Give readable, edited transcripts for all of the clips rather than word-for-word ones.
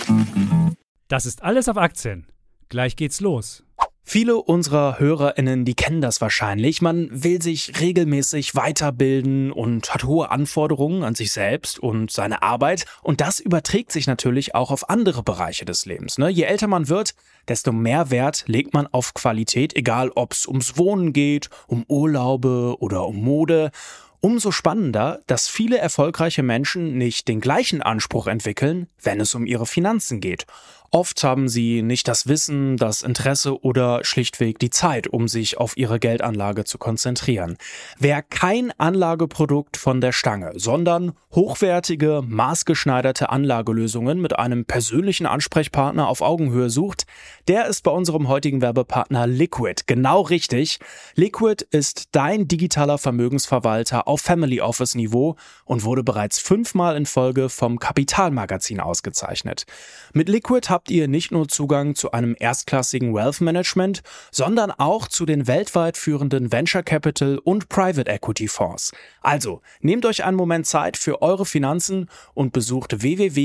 Das ist alles auf Aktien. Gleich geht's los. Viele unserer HörerInnen, die kennen das wahrscheinlich. Man will sich regelmäßig weiterbilden und hat hohe Anforderungen an sich selbst und seine Arbeit. Und das überträgt sich natürlich auch auf andere Bereiche des Lebens. Je älter man wird, desto mehr Wert legt man auf Qualität, egal ob es ums Wohnen geht, um Urlaube oder um Mode. Umso spannender, dass viele erfolgreiche Menschen nicht den gleichen Anspruch entwickeln, wenn es um ihre Finanzen geht. Oft haben sie nicht das Wissen, das Interesse oder schlichtweg die Zeit, um sich auf ihre Geldanlage zu konzentrieren. Wer kein Anlageprodukt von der Stange, sondern hochwertige, maßgeschneiderte Anlagelösungen mit einem persönlichen Ansprechpartner auf Augenhöhe sucht, der ist bei unserem heutigen Werbepartner Liquid genau richtig. Liquid ist dein digitaler Vermögensverwalter auf Family Office Niveau und wurde bereits 5-mal in Folge vom Kapitalmagazin ausgezeichnet. Mit Liquid habt ihr nicht nur Zugang zu einem erstklassigen Wealth Management, sondern auch zu den weltweit führenden Venture Capital und Private Equity Fonds. Also, nehmt euch einen Moment Zeit für eure Finanzen und besucht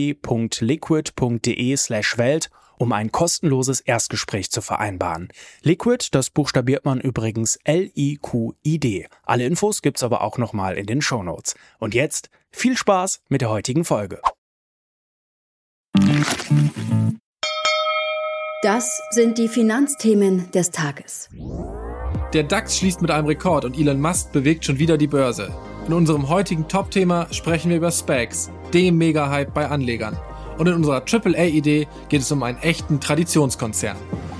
www.liquid.de/welt, um ein kostenloses Erstgespräch zu vereinbaren. Liquid, das buchstabiert man übrigens Liquid. Alle Infos gibt's aber auch nochmal in den Shownotes. Und jetzt viel Spaß mit der heutigen Folge. Das sind die Finanzthemen des Tages. Der DAX schließt mit einem Rekord und Elon Musk bewegt schon wieder die Börse. In unserem heutigen Top-Thema sprechen wir über SPACs, dem Mega-Hype bei Anlegern. Und in unserer AAA-Idee geht es um einen echten Traditionskonzern.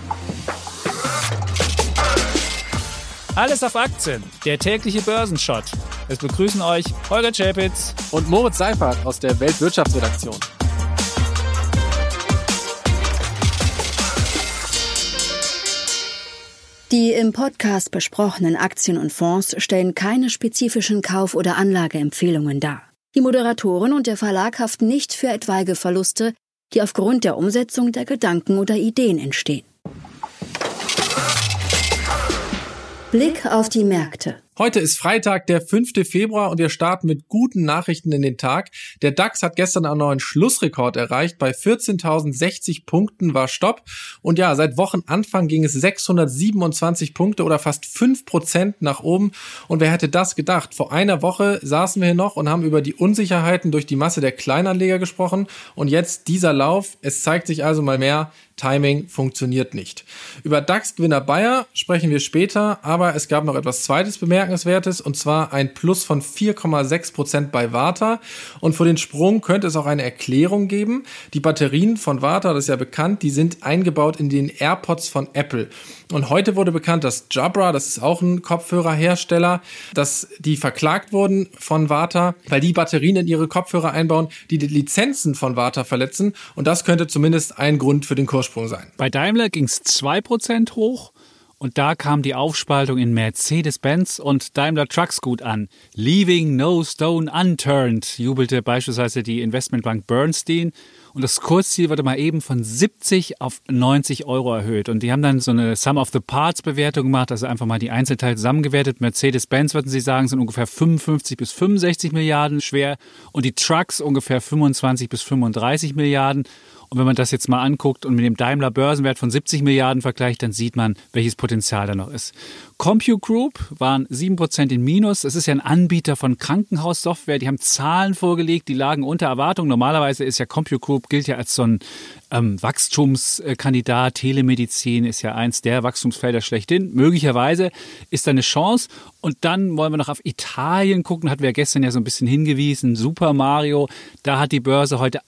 Alles auf Aktien, der tägliche Börsenshot. Es begrüßen euch Holger Czapitz Und Moritz Seifert aus der Weltwirtschaftsredaktion. Die im Podcast besprochenen Aktien und Fonds stellen keine spezifischen Kauf- oder Anlageempfehlungen dar. Die Moderatoren und der Verlag haften nicht für etwaige Verluste, die aufgrund der Umsetzung der Gedanken oder Ideen entstehen. Blick auf die Märkte. Heute ist Freitag, der 5. Februar und wir starten mit guten Nachrichten in den Tag. Der DAX hat gestern einen neuen Schlussrekord erreicht. Bei 14.060 Punkten war Stopp. Und ja, seit Wochenanfang ging es 627 Punkte oder fast 5% nach oben. Und wer hätte das gedacht? Vor einer Woche saßen wir hier noch und haben über die Unsicherheiten durch die Masse der Kleinanleger gesprochen. Und jetzt dieser Lauf. Es zeigt sich also mal mehr, Timing funktioniert nicht. Über DAX-Gewinner Bayer sprechen wir später, aber es gab noch etwas Zweites Bemerkenswertes, und zwar ein Plus von 4,6% bei Varta. Und für den Sprung könnte es auch eine Erklärung geben. Die Batterien von Varta, das ist ja bekannt, die sind eingebaut in den AirPods von Apple. Und heute wurde bekannt, dass Jabra, das ist auch ein Kopfhörerhersteller, dass die verklagt wurden von Varta, weil die Batterien in ihre Kopfhörer einbauen, die Lizenzen von Varta verletzen. Und das könnte zumindest ein Grund für den Kurssprung sein. Bei Daimler ging es 2% hoch und da kam die Aufspaltung in Mercedes-Benz und Daimler Trucks gut an. Leaving no stone unturned, jubelte beispielsweise die Investmentbank Bernstein. Und das Kursziel wurde mal eben von 70 auf 90 Euro erhöht. Und die haben dann so eine Sum-of-the-Parts-Bewertung gemacht, also einfach mal die Einzelteile zusammengewertet. Mercedes-Benz, würden sie sagen, sind ungefähr 55 bis 65 Milliarden schwer und die Trucks ungefähr 25 bis 35 Milliarden. Und wenn man das jetzt mal anguckt und mit dem Daimler-Börsenwert von 70 Milliarden vergleicht, dann sieht man, welches Potenzial da noch ist. Compute Group waren 7% in Minus. Das ist ja ein Anbieter von Krankenhaussoftware. Die haben Zahlen vorgelegt, die lagen unter Erwartung. Normalerweise ist ja Compute Group, gilt ja als so ein Wachstumskandidat. Telemedizin ist ja eins der Wachstumsfelder schlechthin. Möglicherweise ist da eine Chance. Und dann wollen wir noch auf Italien gucken. Hatten wir gestern ja so ein bisschen hingewiesen. Super Mario, da hat die Börse heute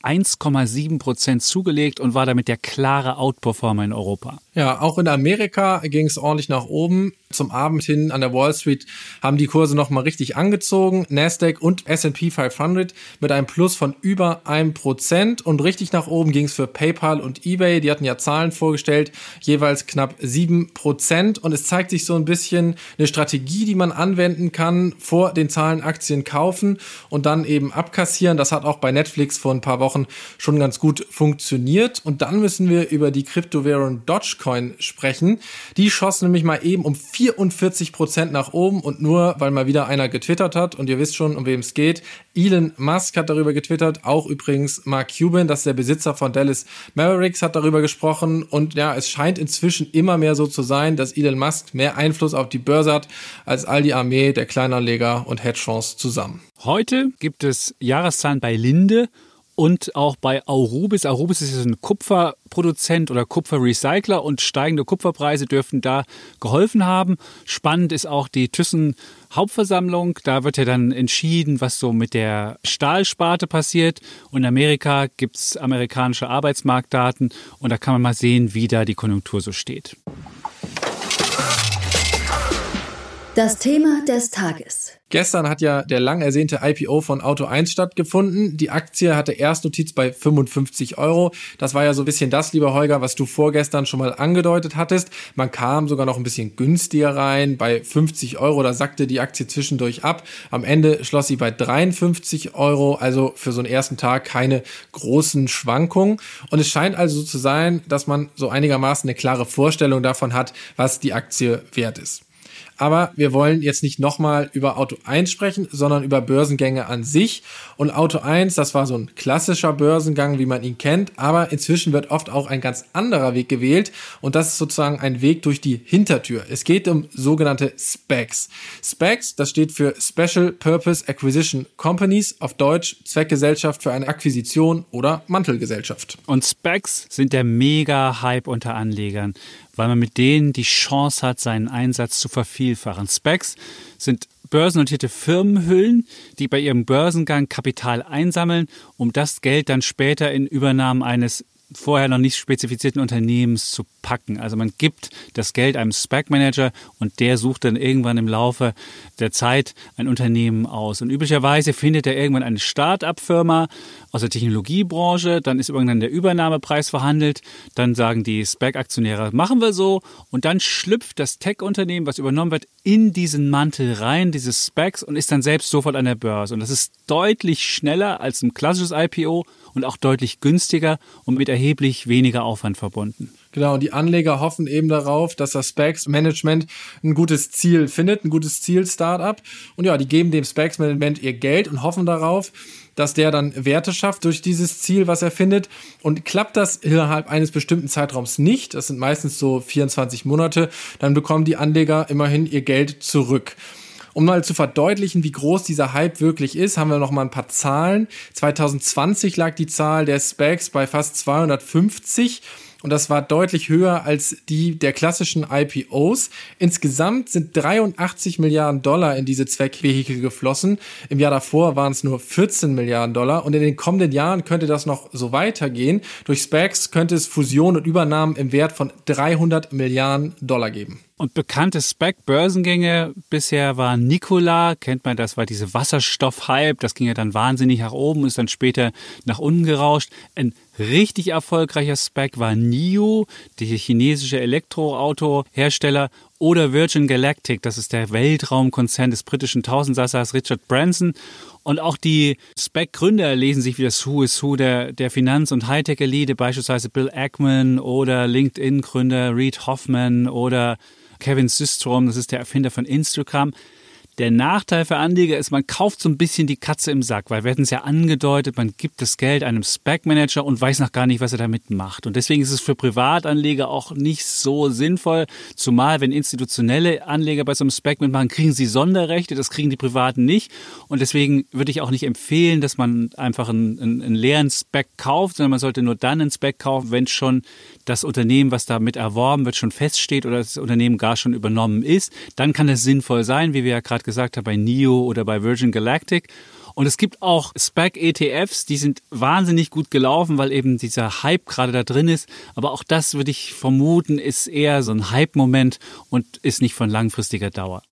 1,7% zugelegt und war damit der klare Outperformer in Europa. Ja, auch in Amerika ging es ordentlich nach oben. Zum Abend hin an der Wall Street haben die Kurse nochmal richtig angezogen. Nasdaq und S&P 500 mit einem Plus von über 1%. Und richtig nach oben ging es für PayPal und eBay. Die hatten ja Zahlen vorgestellt, jeweils knapp 7%. Und es zeigt sich so ein bisschen eine Strategie, die man anwenden kann, vor den Zahlen Aktien kaufen und dann eben abkassieren. Das hat auch bei Netflix vor ein paar Wochen schon ganz gut funktioniert. Und dann müssen wir über die Kryptowährung Dogecoin sprechen. Die schoss nämlich mal eben um 44% nach oben und nur, weil mal wieder einer getwittert hat und ihr wisst schon, um wem es geht. Elon Musk hat darüber getwittert, auch übrigens Mark Cuban, das ist der Besitzer von Dallas Mavericks, hat darüber gesprochen und ja, es scheint inzwischen immer mehr so zu sein, dass Elon Musk mehr Einfluss auf die Börse hat als all die Armee der Kleinanleger und Hedgefonds zusammen. Heute gibt es Jahreszahlen bei Linde und auch bei Aurubis. Aurubis ist ein Kupferproduzent oder Kupferrecycler und steigende Kupferpreise dürften da geholfen haben. Spannend ist auch die Thyssen-Hauptversammlung. Da wird ja dann entschieden, was so mit der Stahlsparte passiert. Und in Amerika gibt es amerikanische Arbeitsmarktdaten und da kann man mal sehen, wie da die Konjunktur so steht. Das Thema des Tages. Gestern hat ja der lang ersehnte IPO von Auto 1 stattgefunden. Die Aktie hatte Erstnotiz bei 55 €. Das war ja so ein bisschen das, lieber Holger, was du vorgestern schon mal angedeutet hattest. Man kam sogar noch ein bisschen günstiger rein, bei 50 €. Da sackte die Aktie zwischendurch ab. Am Ende schloss sie bei 53 €. Also für so einen ersten Tag keine großen Schwankungen. Und es scheint also so zu sein, dass man so einigermaßen eine klare Vorstellung davon hat, was die Aktie wert ist. Aber wir wollen jetzt nicht nochmal über Auto 1 sprechen, sondern über Börsengänge an sich. Und Auto 1, das war so ein klassischer Börsengang, wie man ihn kennt. Aber inzwischen wird oft auch ein ganz anderer Weg gewählt. Und das ist sozusagen ein Weg durch die Hintertür. Es geht um sogenannte SPACs. SPACs, das steht für Special Purpose Acquisition Companies, auf Deutsch Zweckgesellschaft für eine Akquisition oder Mantelgesellschaft. Und SPACs sind der Mega-Hype unter Anlegern, weil man mit denen die Chance hat, seinen Einsatz zu vervielfachen. SPACs sind börsennotierte Firmenhüllen, die bei ihrem Börsengang Kapital einsammeln, um das Geld dann später in Übernahmen eines vorher noch nicht spezifizierten Unternehmens zu packen. Also man gibt das Geld einem SPAC-Manager und der sucht dann irgendwann im Laufe der Zeit ein Unternehmen aus. Und üblicherweise findet er irgendwann eine Start-up-Firma aus der Technologiebranche, dann ist irgendwann der Übernahmepreis verhandelt, dann sagen die SPAC-Aktionäre, machen wir so, und dann schlüpft das Tech-Unternehmen, was übernommen wird, in diesen Mantel rein, dieses SPACs, und ist dann selbst sofort an der Börse. Und das ist deutlich schneller als ein klassisches IPO und auch deutlich günstiger und mit erheblich weniger Aufwand verbunden. Genau, und die Anleger hoffen eben darauf, dass das SPACs-Management ein gutes Ziel findet, ein gutes Ziel-Startup. Und ja, die geben dem SPACs-Management ihr Geld und hoffen darauf, dass der dann Werte schafft durch dieses Ziel, was er findet. Und klappt das innerhalb eines bestimmten Zeitraums nicht, das sind meistens so 24 Monate, dann bekommen die Anleger immerhin ihr Geld zurück. Um mal zu verdeutlichen, wie groß dieser Hype wirklich ist, haben wir noch mal ein paar Zahlen. 2020 lag die Zahl der SPACs bei fast 250. Und das war deutlich höher als die der klassischen IPOs. Insgesamt sind 83 Milliarden $ in diese Zweckvehikel geflossen. Im Jahr davor waren es nur 14 Milliarden $. Und in den kommenden Jahren könnte das noch so weitergehen. Durch SPACs könnte es Fusionen und Übernahmen im Wert von 300 Milliarden $ geben. Und bekannte SPAC-Börsengänge bisher waren Nikola, kennt man, das war diese Wasserstoff-Hype, das ging ja dann wahnsinnig nach oben, ist dann später nach unten gerauscht. Ein richtig erfolgreicher SPAC war NIO, der chinesische Elektroautohersteller, oder Virgin Galactic, das ist der Weltraumkonzern des britischen Tausendsassers Richard Branson. Und auch die SPAC-Gründer lesen sich wie das Who is Who der Finanz- und Hightech-Elite, beispielsweise Bill Ackman oder LinkedIn-Gründer Reid Hoffman oder Kevin Systrom, das ist der Erfinder von Instagram. Der Nachteil für Anleger ist, man kauft so ein bisschen die Katze im Sack, weil wir hatten es ja angedeutet, man gibt das Geld einem SPAC-Manager und weiß noch gar nicht, was er damit macht. Und deswegen ist es für Privatanleger auch nicht so sinnvoll, zumal wenn institutionelle Anleger bei so einem SPAC mitmachen, kriegen sie Sonderrechte, das kriegen die Privaten nicht. Und deswegen würde ich auch nicht empfehlen, dass man einfach einen leeren SPAC kauft, sondern man sollte nur dann einen SPAC kaufen, wenn schon das Unternehmen, was damit erworben wird, schon feststeht oder das Unternehmen gar schon übernommen ist. Dann kann es sinnvoll sein, wie wir ja gerade gesagt haben, bei NIO oder bei Virgin Galactic. Und es gibt auch SPAC-ETFs, die sind wahnsinnig gut gelaufen, weil eben dieser Hype gerade da drin ist. Aber auch das, würde ich vermuten, ist eher so ein Hype-Moment und ist nicht von langfristiger Dauer.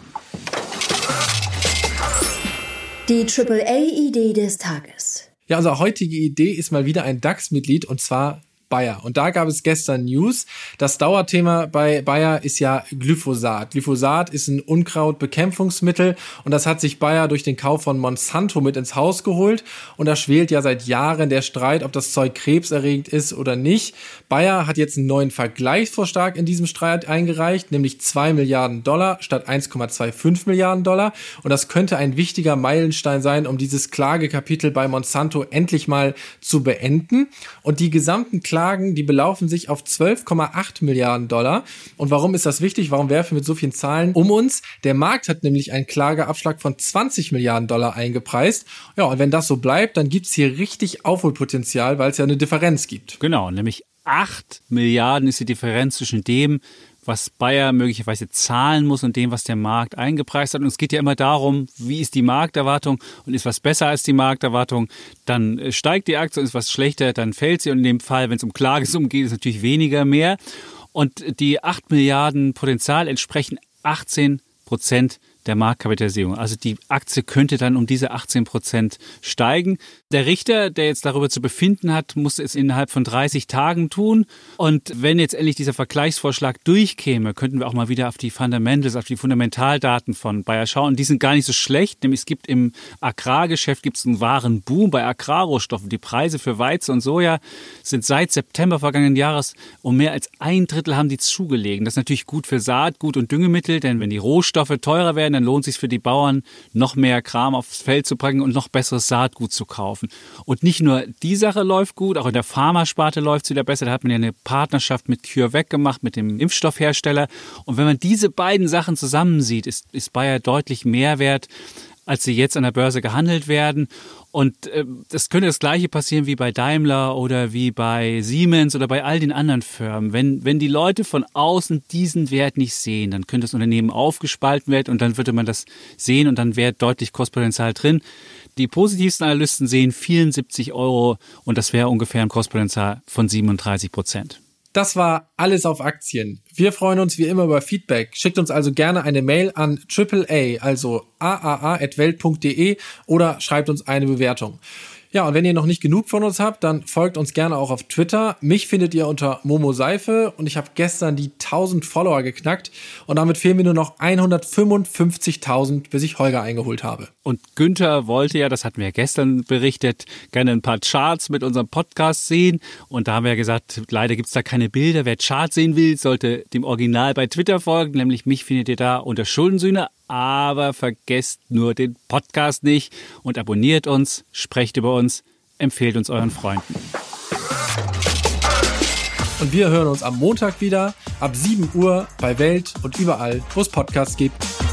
Die AAA-Idee des Tages. Ja, unsere heutige Idee ist mal wieder ein DAX-Mitglied, und zwar Bayer. Und da gab es gestern News. Das Dauerthema bei Bayer ist ja Glyphosat. Glyphosat ist ein Unkrautbekämpfungsmittel und das hat sich Bayer durch den Kauf von Monsanto mit ins Haus geholt. Und da schwelt ja seit Jahren der Streit, ob das Zeug krebserregend ist oder nicht. Bayer hat jetzt einen neuen Vergleichsvorschlag in diesem Streit eingereicht, nämlich $2 Milliarden statt 1,25 Milliarden $. Und das könnte ein wichtiger Meilenstein sein, um dieses Klagekapitel bei Monsanto endlich mal zu beenden. Und die gesamten Klagen, die belaufen sich auf $12,8 Milliarden. Und warum ist das wichtig? Warum werfen wir mit so vielen Zahlen um uns? Der Markt hat nämlich einen Klageabschlag von $20 Milliarden eingepreist. Ja, und wenn das so bleibt, dann gibt's hier richtig Aufholpotenzial, weil es ja eine Differenz gibt. Genau, nämlich 8 Milliarden ist die Differenz zwischen dem, was Bayer möglicherweise zahlen muss und dem, was der Markt eingepreist hat. Und es geht ja immer darum, wie ist die Markterwartung und ist was besser als die Markterwartung, dann steigt die Aktie und ist was schlechter, dann fällt sie. Und in dem Fall, wenn es um Klagesummen geht, ist natürlich weniger mehr. Und die 8 Milliarden Potenzial entsprechen 18% der Marktkapitalisierung. Also die Aktie könnte dann um diese 18% steigen. Der Richter, der jetzt darüber zu befinden hat, muss es innerhalb von 30 Tagen tun. Und wenn jetzt endlich dieser Vergleichsvorschlag durchkäme, könnten wir auch mal wieder auf die Fundamentals, auf die Fundamentaldaten von Bayer schauen. Die sind gar nicht so schlecht. Nämlich es gibt im Agrargeschäft gibt's einen wahren Boom bei Agrarrohstoffen. Die Preise für Weizen und Soja sind seit September vergangenen Jahres um mehr als 1/3 haben die zugelegen. Das ist natürlich gut für Saatgut und Düngemittel, denn wenn die Rohstoffe teurer werden, dann lohnt es sich für die Bauern, noch mehr Kram aufs Feld zu bringen und noch besseres Saatgut zu kaufen. Und nicht nur die Sache läuft gut, auch in der Pharmasparte läuft es wieder besser. Da hat man ja eine Partnerschaft mit CureVac gemacht, mit dem Impfstoffhersteller. Und wenn man diese beiden Sachen zusammensieht, ist Bayer deutlich mehr wert, als sie jetzt an der Börse gehandelt werden. Und das könnte das Gleiche passieren wie bei Daimler oder wie bei Siemens oder bei all den anderen Firmen. Wenn die Leute von außen diesen Wert nicht sehen, dann könnte das Unternehmen aufgespalten werden und dann würde man das sehen und dann wäre deutlich Kostpotenzial drin. Die positivsten Analysten sehen 74 € und das wäre ungefähr ein Kostpotenzial von 37%. Das war alles auf Aktien. Wir freuen uns wie immer über Feedback. Schickt uns also gerne eine Mail an AAA, also aaa@welt.de oder schreibt uns eine Bewertung. Ja, und wenn ihr noch nicht genug von uns habt, dann folgt uns gerne auch auf Twitter. Mich findet ihr unter Momo Seife und ich habe gestern die 1000 Follower geknackt und damit fehlen mir nur noch 155.000, bis ich Holger eingeholt habe. Und Günther wollte ja, das hatten wir ja gestern berichtet, gerne ein paar Charts mit unserem Podcast sehen. Und da haben wir ja gesagt, leider gibt's da keine Bilder. Wer Charts sehen will, sollte dem Original bei Twitter folgen. Nämlich mich findet ihr da unter Schuldensühne. Aber vergesst nur den Podcast nicht und abonniert uns, sprecht über uns, empfehlt uns euren Freunden. Und wir hören uns am Montag wieder ab 7 Uhr bei Welt und überall, wo es Podcasts gibt.